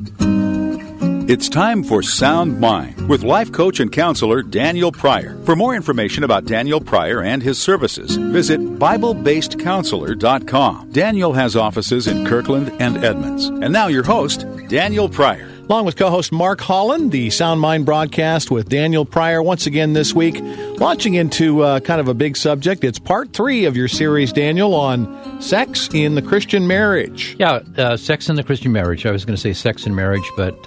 It's time for Sound Mind with life coach and counselor Daniel Pryor. For more information about Daniel Pryor and his services, visit BibleBasedCounselor.com. Daniel has offices in Kirkland and Edmonds. And now your host, Daniel Pryor. Along with co-host Mark Holland, the Sound Mind broadcast with Daniel Pryor once again this week, launching into kind of a big subject. It's part 3 of your series, Daniel, on sex in the Christian marriage. Yeah, sex in the Christian marriage. I was going to say sex in marriage, but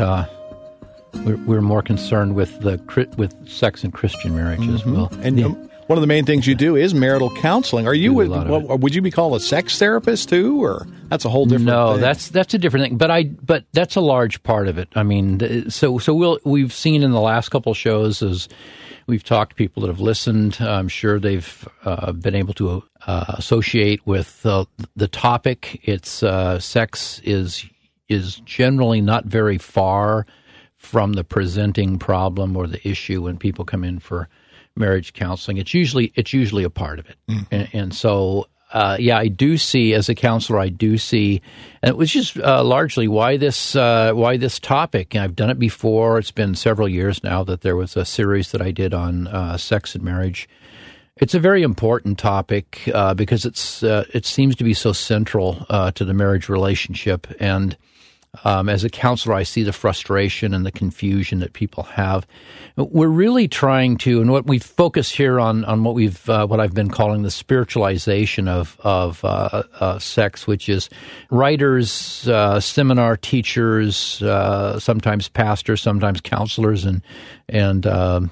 we're more concerned with sex in Christian marriage as well. And one of the main things you do is marital counseling. Are you would you be called a sex therapist too, or that's a whole different No, thing? that's a different thing. But that's a large part of it. I mean, so we've seen in the last couple of shows as we've talked to people that have listened. I'm sure they've been able to associate with the topic. It's sex is generally not very far from the presenting problem or the issue when people come in for marriage counseling. It's usually a part of it. And so, I do see, as a counselor, and it was just largely why this topic. And I've done it before. It's been several years now that there was a series that I did on sex and marriage. It's a very important topic because it seems to be so central to the marriage relationship. And as a counselor, I see the frustration and the confusion that people have. We're really trying to, and what we focus here on what I've been calling the spiritualization of sex, which is writers, seminar teachers, sometimes pastors, sometimes counselors, and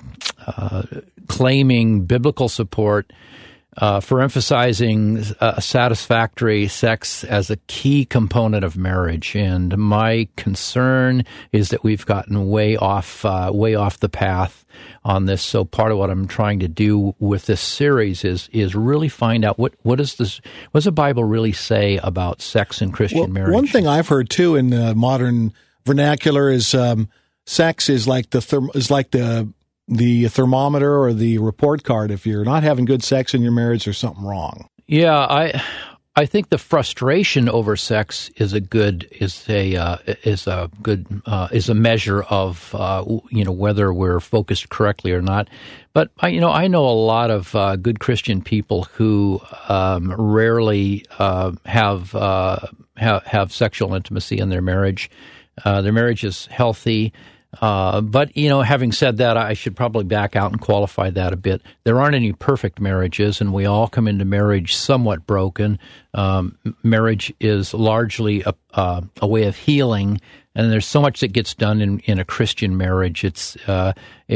claiming biblical support for emphasizing satisfactory sex as a key component of marriage. And my concern is that we've gotten way off the path on this. So part of what I'm trying to do with this series is really find out what does the Bible really say about sex in Christian marriage. One thing I've heard too in the modern vernacular is sex is like the thermometer or the report card. If you're not having good sex in your marriage, there's something wrong. Yeah, I think the frustration over sex is a measure of whether we're focused correctly or not. But I know a lot of good Christian people who rarely have sexual intimacy in their marriage. Their marriage is healthy. But, having said that, I should probably back out and qualify that a bit. There aren't any perfect marriages, and we all come into marriage somewhat broken. Marriage is largely a way of healing, and there's so much that gets done in a Christian marriage. It's a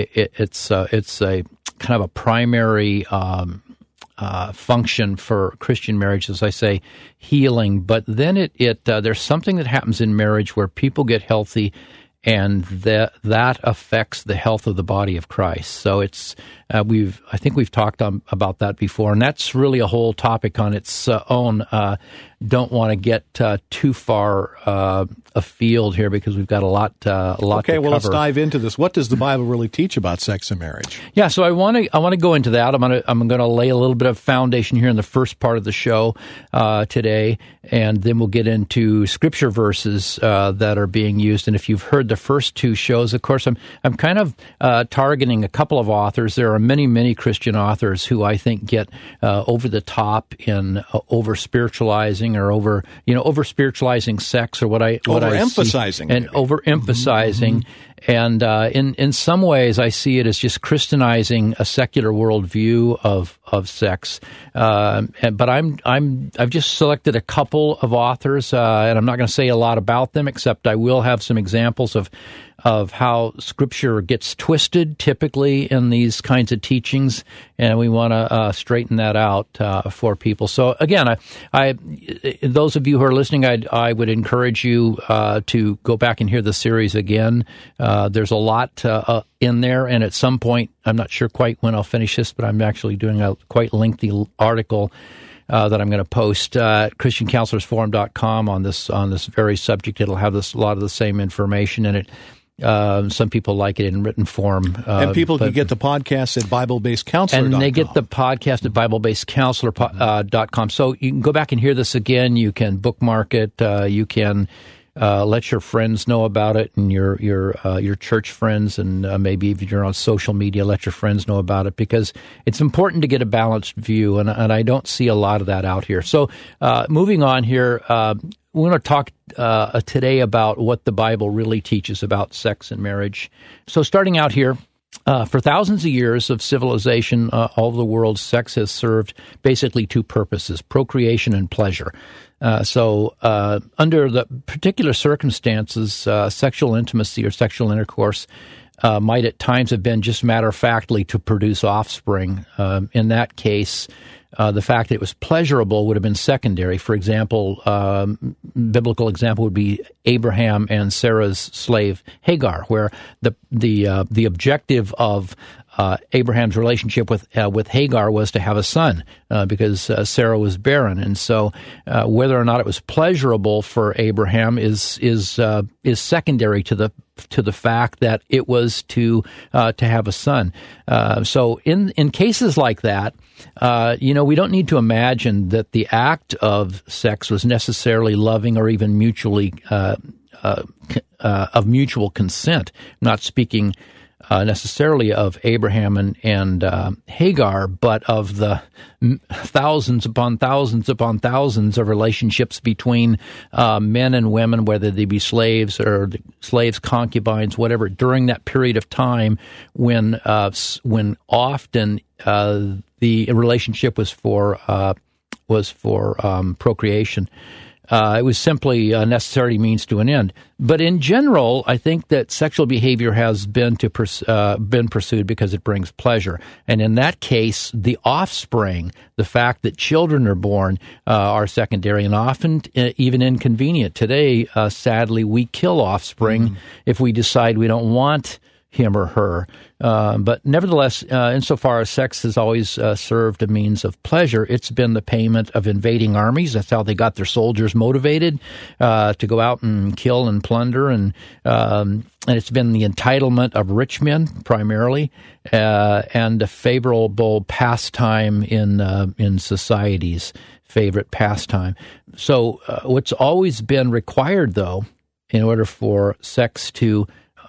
kind of a primary function for Christian marriage, as I say, healing. But then there's something that happens in marriage where people get healthy, and that affects the health of the body of Christ. So it's I think we've talked about that before, and that's really a whole topic on its own. Don't want to get too far afield here because we've got a lot to cover. Let's dive into this. What does the Bible really teach about sex and marriage? Yeah, so I want to go into that. I'm going to lay a little bit of foundation here in the first part of the show today, and then we'll get into scripture verses that are being used. And if you've heard the first 2 shows, of course, I'm kind of targeting a couple of authors. There are many Christian authors who I think get over the top in over spiritualizing or over spiritualizing sex, or what I overemphasizing and overemphasizing. And in some ways, I see it as just Christianizing a secular worldview of sex. But I've just selected a couple of authors, and I'm not going to say a lot about them, except I will have some examples of how Scripture gets twisted typically in these kinds of teachings, and we want to straighten that out for people. So again, I those of you who are listening, I would encourage you to go back and hear the series again. There's a lot in there, and at some point, I'm not sure quite when I'll finish this, but I'm actually doing a quite lengthy article that I'm going to post at ChristianCounselorsForum.com on this very subject. It'll have a lot of the same information in it. Some people like it in written form. And people can get the podcast at BibleBasedCounselor.com. And they get the podcast at BibleBasedCounselor.com. So you can go back and hear this again. You can bookmark it. You can Let your friends know about it, and your church friends, and maybe if you're on social media, let your friends know about it, because it's important to get a balanced view, and I don't see a lot of that out here. So moving on here, we're going to talk today about what the Bible really teaches about sex and marriage. So starting out here, for thousands of years of civilization all over the world, sex has served basically two purposes: procreation and pleasure. So under the particular circumstances, sexual intimacy or sexual intercourse might at times have been just matter-of-factly to produce offspring. In that case, the fact that it was pleasurable would have been secondary. For example, biblical example would be Abraham and Sarah's slave Hagar, where the objective of Abraham's relationship with Hagar was to have a son because Sarah was barren, and so whether or not it was pleasurable for Abraham is secondary to the fact that it was to have a son. So in cases like that, we don't need to imagine that the act of sex was necessarily loving or even mutually of mutual consent. I'm not speaking necessarily of Abraham and Hagar, but of the thousands upon thousands upon thousands of relationships between men and women, whether they be slaves or slaves, concubines, whatever, during that period of time when often the relationship was for procreation. It was simply a necessary means to an end. But in general, I think that sexual behavior has been pursued because it brings pleasure. And in that case, the offspring, the fact that children are born, are secondary and often even inconvenient. Today, sadly, we kill offspring if we decide we don't want him or her. But nevertheless, insofar as sex has always served a means of pleasure, it's been the payment of invading armies. That's how they got their soldiers motivated to go out and kill and plunder. And it's been the entitlement of rich men primarily, and a favorable pastime in society's favorite pastime. So what's always been required, though, in order for sex to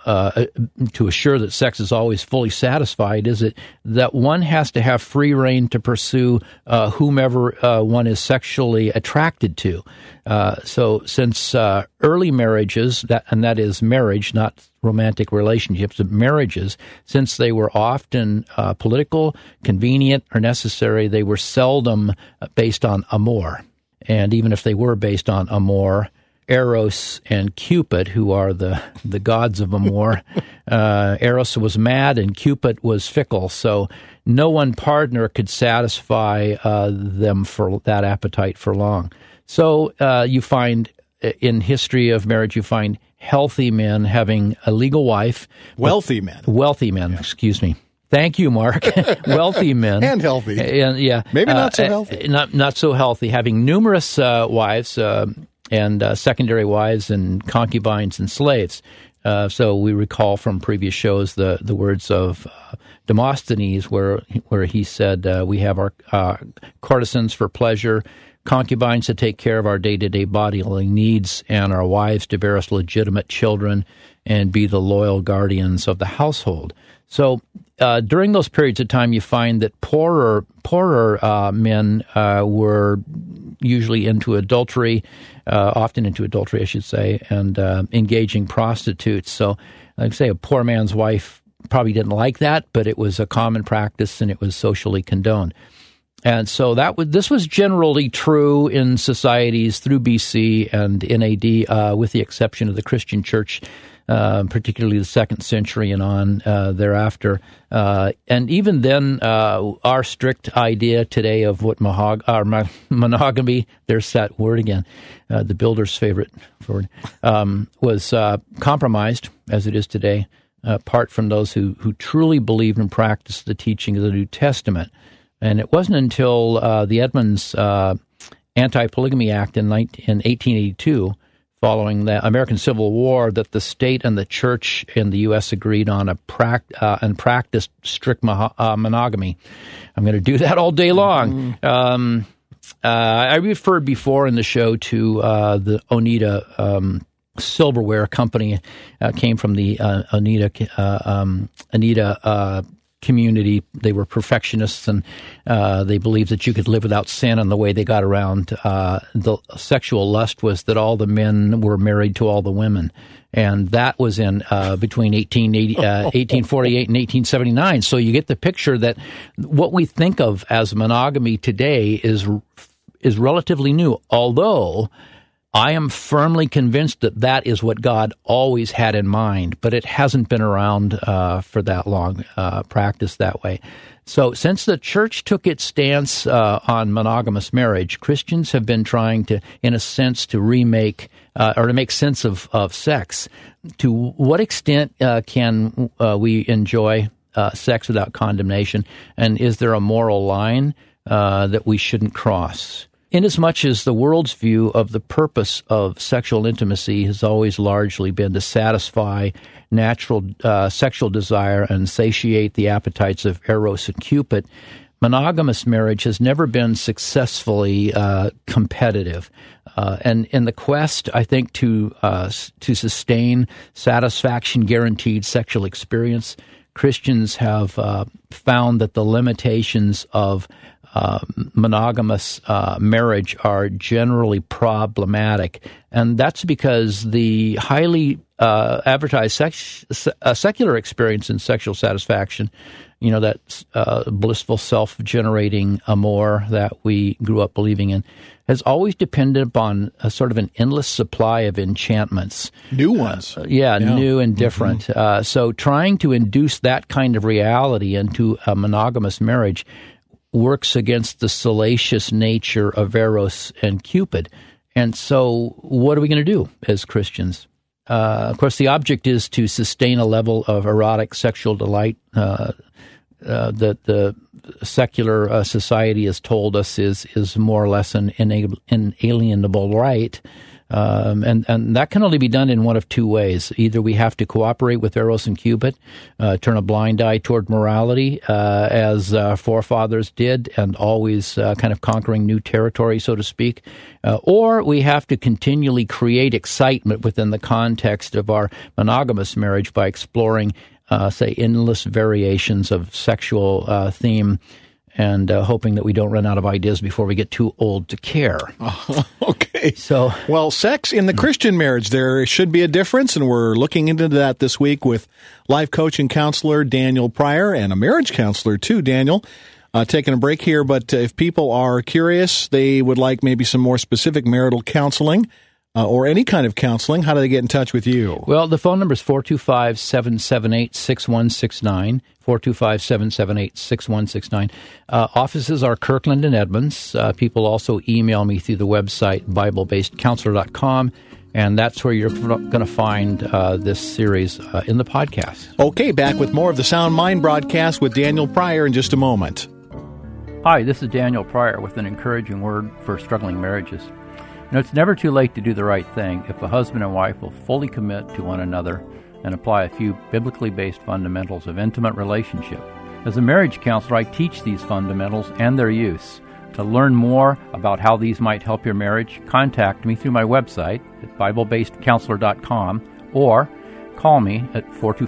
assure that sex is always fully satisfied, is that one has to have free rein to pursue whomever one is sexually attracted to. So since early marriages, that is marriage, not romantic relationships, but marriages, since they were often political, convenient, or necessary, they were seldom based on amour. And even if they were based on amour, Eros and Cupid, who are the gods of amour. Eros was mad and Cupid was fickle, so no one partner could satisfy them for that appetite for long. So you find in history of marriage, you find healthy men having a legal wife. Wealthy men, yeah. Excuse me. Thank you, Mark. Wealthy men. And healthy. Yeah. Maybe not so healthy. Not so healthy, having numerous wives, and secondary wives and concubines and slaves. So we recall from previous shows the words of Demosthenes, where he said, we have our courtesans for pleasure, concubines to take care of our day-to-day bodily needs, and our wives to bear us legitimate children and be the loyal guardians of the household. So during those periods of time, you find that poorer men were usually into adultery, often into adultery, I should say, and engaging prostitutes. So, like I say, a poor man's wife probably didn't like that, but it was a common practice and it was socially condoned. And so this was generally true in societies through BC and NAD, with the exception of the Christian Church, particularly the 2nd century and on thereafter. And even then, our strict idea today of what monogamy, there's that word again, the builder's favorite word, was compromised, as it is today, apart from those who truly believed and practiced the teaching of the New Testament. And it wasn't until the Edmunds Anti-Polygamy Act in 1882, following the American Civil War, that the state and the church in the U.S. agreed on and practiced strict monogamy. I'm going to do that all day long. I referred before in the show to the Oneida silverware company, came from the Oneida community. They were perfectionists, and they believed that you could live without sin. And the way they got around the sexual lust was that all the men were married to all the women. And that was in between 1848 and 1879. So you get the picture that what we think of as monogamy today is relatively new, although I am firmly convinced that that is what God always had in mind, but it hasn't been around for that long, practiced that way. So since the church took its stance on monogamous marriage, Christians have been trying to, in a sense, to remake or to make sense of sex. To what extent can we enjoy sex without condemnation, and is there a moral line that we shouldn't cross? Inasmuch as the world's view of the purpose of sexual intimacy has always largely been to satisfy natural sexual desire and satiate the appetites of Eros and Cupid, monogamous marriage has never been successfully competitive. And in the quest, I think, to sustain satisfaction-guaranteed sexual experience, Christians have found that the limitations of monogamous marriage are generally problematic, and that's because the highly advertised secular experience in sexual satisfaction, that blissful self-generating amour that we grew up believing in, has always depended upon a sort of an endless supply of enchantments. New ones. New and different. Mm-hmm. So trying to induce that kind of reality into a monogamous marriage works against the salacious nature of Eros and Cupid. And so what are we going to do as Christians? Of course, the object is to sustain a level of erotic sexual delight that the secular society has told us is more or less an inalienable right. And that can only be done in one of two ways. Either we have to cooperate with Eros and Cupid, turn a blind eye toward morality, as forefathers did, and always kind of conquering new territory, so to speak, or we have to continually create excitement within the context of our monogamous marriage by exploring, say, endless variations of sexual theme, and hoping that we don't run out of ideas before we get too old to care. Okay. Well, sex in the Christian marriage, there should be a difference, and we're looking into that this week with life coach and counselor Daniel Pryor, and a marriage counselor too, Daniel. Taking a break here, but if people are curious, they would like maybe some more specific marital counseling, or any kind of counseling, how do they get in touch with you? Well, the phone number is 425-778-6169, 425-778-6169. Offices are Kirkland and Edmonds. People also email me through the website, BibleBasedCounselor.com, and that's where you're going to find this series in the podcast. Okay, back with more of the Sound Mind broadcast with Daniel Pryor in just a moment. Hi, this is Daniel Pryor with an encouraging word for struggling marriages. It's never too late to do the right thing if a husband and wife will fully commit to one another and apply a few biblically based fundamentals of intimate relationship. As a marriage counselor, I teach these fundamentals and their use. To learn more about how these might help your marriage, contact me through my website at BibleBasedCounselor.com or call me at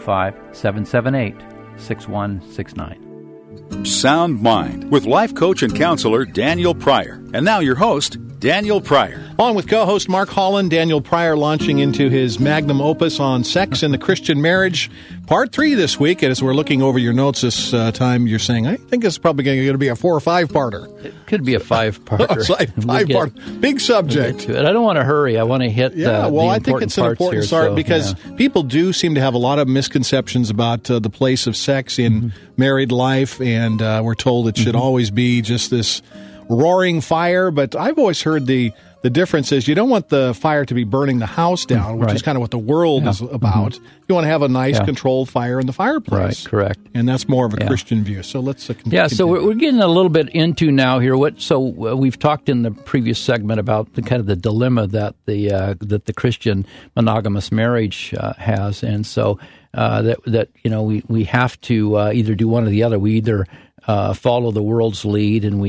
425-778-6169. Sound Mind with life coach and counselor Daniel Pryor. And now your host, Daniel Pryor. On with co-host Mark Holland, Daniel Pryor launching into his magnum opus on sex in the Christian marriage. Part 3 this week, and as we're looking over your notes this time, you're saying, I think it's probably going to be a 4 or 5-parter. It could be a 5-parter. 5-parter. Big subject. I don't want to hurry. I want to hit the I think it's an important start because people do seem to have a lot of misconceptions about the place of sex in married life, and we're told it should always be just this roaring fire, but I've always heard the difference is you don't want the fire to be burning the house down, which is kind of what the world is about. You want to have a nice, controlled fire in the fireplace. Right, correct. And that's more of a Christian view. So let's continue. So we're getting a little bit into now here. We've talked in the previous segment about the kind of the dilemma that the Christian monogamous marriage has, and so we have to either do one or the other. We either follow the world's lead, and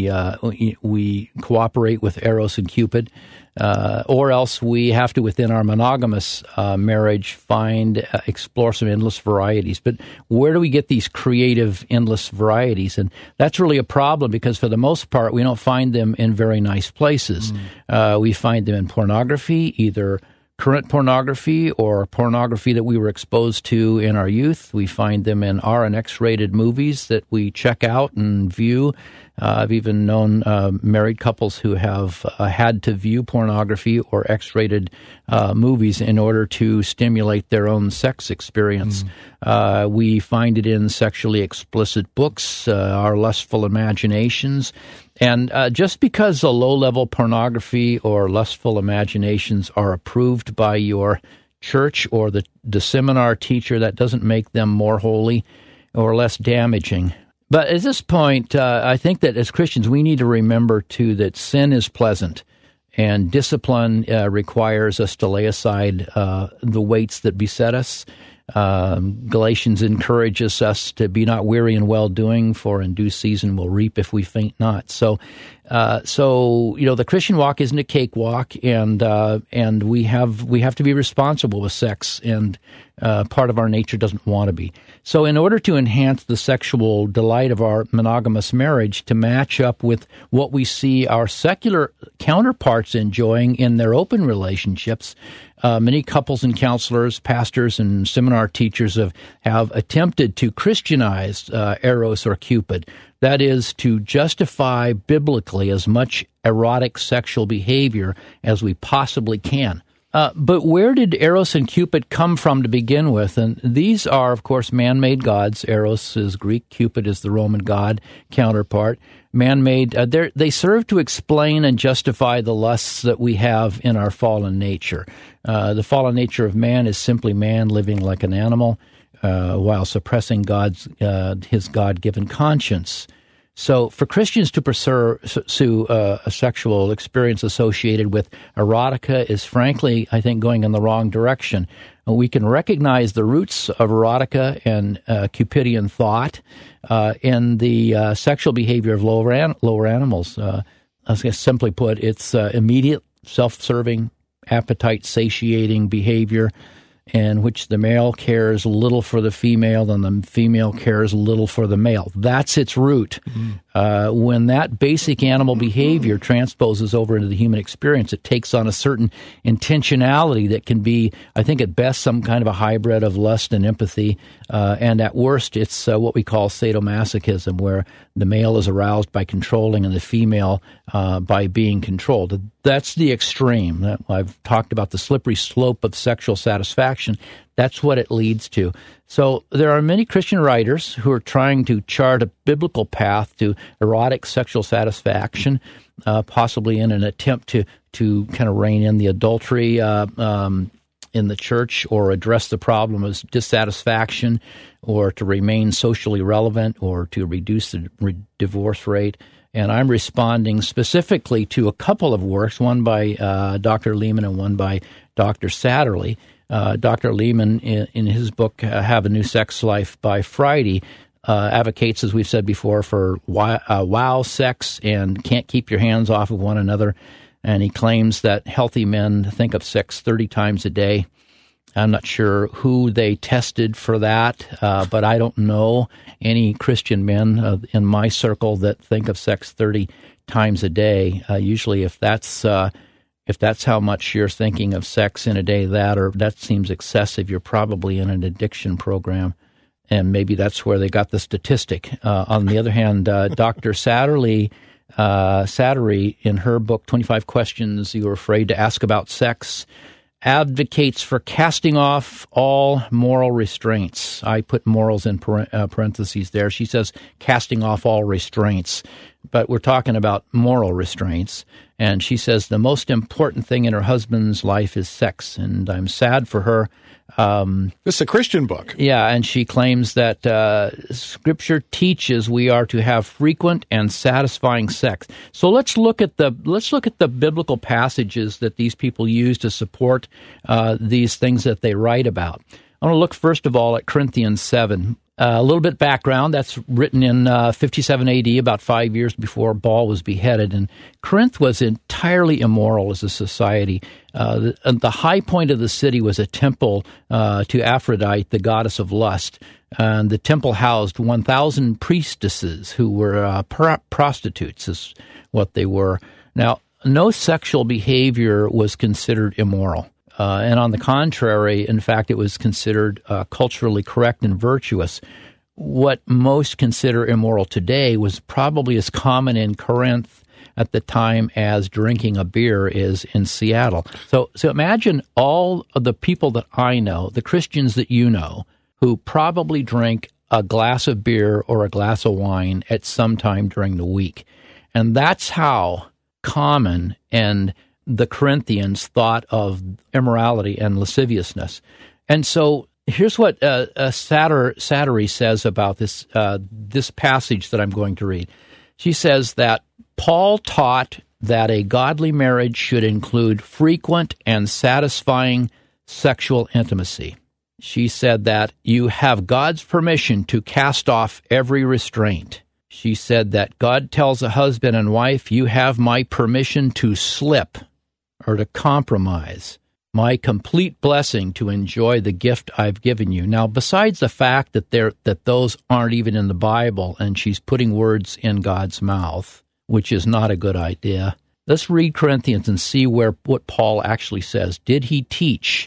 we cooperate with Eros and Cupid, or else we have to, within our monogamous marriage, explore some endless varieties. But where do we get these creative endless varieties? And that's really a problem, because for the most part, we don't find them in very nice places. We find them in pornography, either current pornography or pornography that we were exposed to in our youth. We find them in R and X-rated movies that we check out and view. I've even known married couples who have had to view pornography or X-rated movies in order to stimulate their own sex experience. We find it in sexually explicit books, our lustful imaginations. And just because a low-level pornography or lustful imaginations are approved by your church or the seminar teacher, that doesn't make them more holy or less damaging. But at this point, I think that as Christians, we need to remember, too, that sin is pleasant, and discipline requires us to lay aside the weights that beset us. Galatians encourages us to be not weary in well-doing, for in due season we'll reap if we faint not. So the Christian walk isn't a cakewalk, and we have to be responsible with sex, and part of our nature doesn't want to be. So in order to enhance the sexual delight of our monogamous marriage to match up with what we see our secular counterparts enjoying in their open relationships, many couples and counselors, pastors, and seminar teachers have attempted to Christianize Eros or Cupid. That is, to justify biblically as much erotic sexual behavior as we possibly can. But where did Eros and Cupid come from to begin with? And these are, of course, man-made gods. Eros is Greek, Cupid is the Roman god counterpart. Man-made, they serve to explain and justify the lusts that we have in our fallen nature. The fallen nature of man is simply man living like an animal while suppressing his God-given conscience. So for Christians to pursue a sexual experience associated with erotica is, frankly, I think, going in the wrong direction. We can recognize the roots of erotica and Cupidian thought in the sexual behavior of lower animals. Simply put, it's immediate, self-serving, appetite-satiating behavior in which the male cares little for the female and the female cares little for the male. That's its root. When that basic animal behavior transposes over into the human experience, it takes on a certain intentionality that can be, I think, at best, some kind of a hybrid of lust and empathy. And at worst, it's what we call sadomasochism, where the male is aroused by controlling and the female by being controlled. That's the extreme. I've talked about the slippery slope of sexual satisfaction. That's what it leads to. So there are many Christian writers who are trying to chart a biblical path to erotic sexual satisfaction, possibly in an attempt to kind of rein in the adultery in the church, or address the problem of dissatisfaction, or to remain socially relevant, or to reduce the divorce rate. And I'm responding specifically to a couple of works, one by Dr. Lehman and one by Dr. Satterley. Dr. Lehman, in his book, Have a New Sex Life by Friday, advocates, as we've said before, for wow sex and can't keep your hands off of one another. And he claims that healthy men think of sex 30 times a day. I'm not sure who they tested for that, but I don't know any Christian men in my circle that think of sex 30 times a day. Usually, if that's how much you're thinking of sex in a day, that seems excessive, you're probably in an addiction program, and maybe that's where they got the statistic. On the other hand, Dr. Satterley, in her book, 25 Questions You're Afraid to Ask About Sex, advocates for casting off all moral restraints. I put morals in parentheses there. She says casting off all restraints, but we're talking about moral restraints. And she says the most important thing in her husband's life is sex, and I'm sad for her. This is a Christian book. Yeah, and she claims that Scripture teaches we are to have frequent and satisfying sex. So let's look at the biblical passages that these people use to support these things that they write about. I want to look first of all at Corinthians 7. A little bit background, that's written in 57 AD, about 5 years before Paul was beheaded. And Corinth was entirely immoral as a society. The high point of the city was a temple to Aphrodite, the goddess of lust. And the temple housed 1,000 priestesses who were prostitutes, is what they were. Now, no sexual behavior was considered immoral. And on the contrary, in fact, it was considered culturally correct and virtuous. What most consider immoral today was probably as common in Corinth at the time as drinking a beer is in Seattle. So imagine all of the people that I know, the Christians that you know, who probably drink a glass of beer or a glass of wine at some time during the week. And that's how common and the Corinthians thought of immorality and lasciviousness. And so here's what Sattery says about this passage that I'm going to read. She says that Paul taught that a godly marriage should include frequent and satisfying sexual intimacy. She said that you have God's permission to cast off every restraint. She said that God tells a husband and wife, you have my permission to slip or to compromise, my complete blessing to enjoy the gift I've given you. Now, besides the fact that those aren't even in the Bible and she's putting words in God's mouth, which is not a good idea, let's read Corinthians and see what Paul actually says. Did he teach,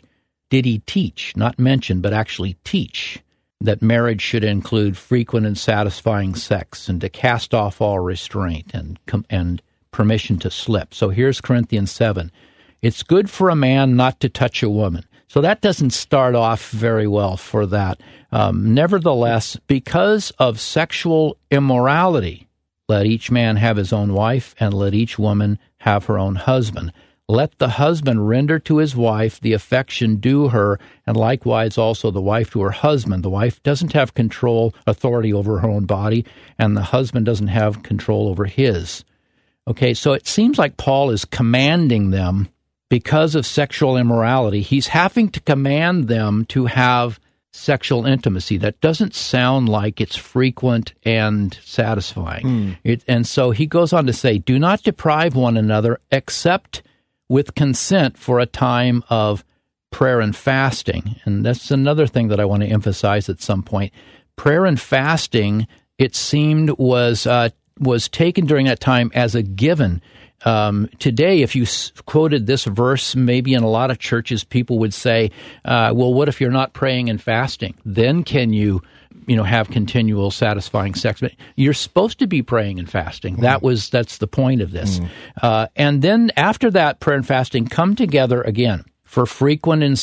not mention, but actually teach, that marriage should include frequent and satisfying sex and to cast off all restraint and permission to slip? So here's Corinthians 7. It's good for a man not to touch a woman. So that doesn't start off very well for that. Nevertheless, because of sexual immorality, let each man have his own wife, and let each woman have her own husband. Let the husband render to his wife the affection due her, and likewise also the wife to her husband. The wife doesn't have authority over her own body, and the husband doesn't have control over his. Okay, so it seems like Paul is commanding them because of sexual immorality. He's having to command them to have sexual intimacy. That doesn't sound like it's frequent and satisfying. And so he goes on to say, do not deprive one another except with consent for a time of prayer and fasting. And that's another thing that I want to emphasize at some point. Prayer and fasting, it seemed, was taken during that time as a given. Today, if you quoted this verse, maybe in a lot of churches, people would say, well, what if you're not praying and fasting? Then can you have continual satisfying sex? But you're supposed to be praying and fasting. That's the point of this. And then after that, prayer and fasting come together again for frequent and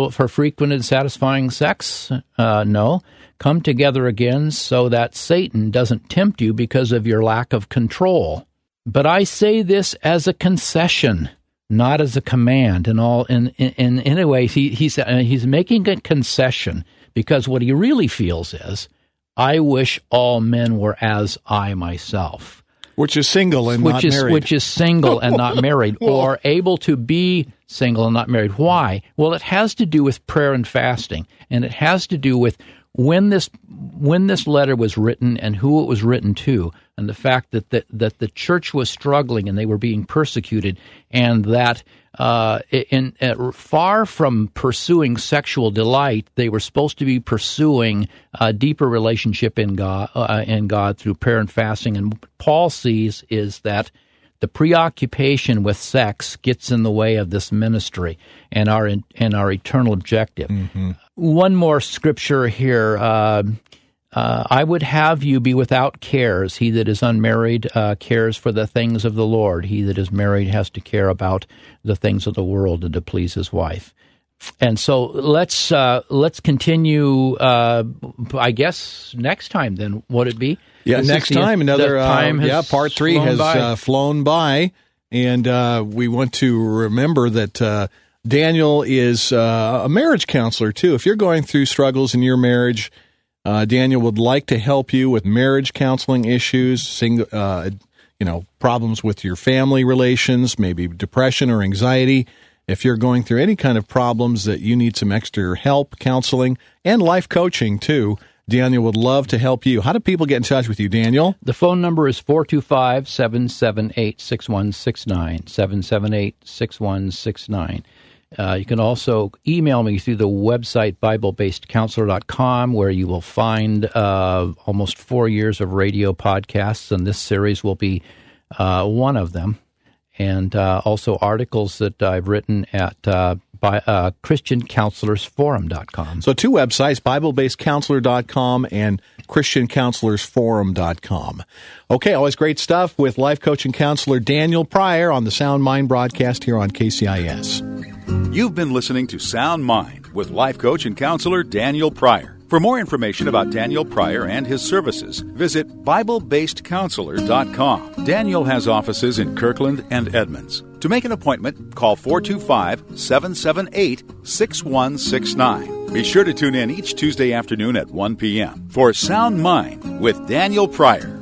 satisfying sex. No. Come together again so that Satan doesn't tempt you because of your lack of control. But I say this as a concession, not as a command. And anyway, he's making a concession because what he really feels is, I wish all men were as I myself. Which is single and not married. Which is single and not married, or able to be single and not married. Why? Well, it has to do with prayer and fasting, and it has to do with when this letter was written and who it was written to, and the fact that the church was struggling and they were being persecuted, and that far from pursuing sexual delight, they were supposed to be pursuing a deeper relationship in God through prayer and fasting. And what Paul sees is that the preoccupation with sex gets in the way of this ministry and our eternal objective. Mm-hmm. One more scripture here. I would have you be without cares. He that is unmarried cares for the things of the Lord. He that is married has to care about the things of the world and to please his wife. And so let's continue. I guess next time. Then would it be? Yeah, next time. Another part 3 has flown by, and we want to remember that Daniel is a marriage counselor too. If you're going through struggles in your marriage, Daniel would like to help you with marriage counseling issues, problems with your family relations, maybe depression or anxiety. if you're going through any kind of problems that you need some extra help, counseling, and life coaching too, Daniel would love to help you. How do people get in touch with you, Daniel? The phone number is 425-778-6169, 778-6169. You can also email me through the website BibleBasedCounselor.com, where you will find almost 4 years of radio podcasts, and this series will be one of them. And also articles that I've written at ChristianCounselorsForum.com. So 2 websites, BibleBasedCounselor.com and ChristianCounselorsForum.com. Okay, always great stuff with life coach and counselor Daniel Pryor on the Sound Mind broadcast here on KCIS. You've been listening to Sound Mind with life coach and counselor Daniel Pryor. For more information about Daniel Pryor and his services, visit BibleBasedCounselor.com. Daniel has offices in Kirkland and Edmonds. To make an appointment, call 425-778-6169. Be sure to tune in each Tuesday afternoon at 1 p.m. for Sound Mind with Daniel Pryor.